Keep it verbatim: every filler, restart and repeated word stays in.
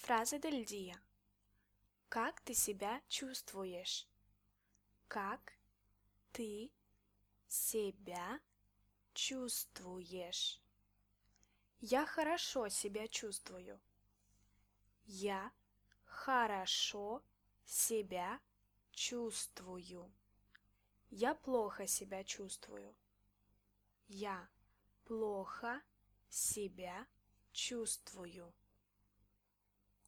Frase del día. Как ты себя чувствуешь? Как ты себя чувствуешь? Я хорошо себя чувствую. Я хорошо себя чувствую. Я плохо себя чувствую. Я плохо себя чувствую.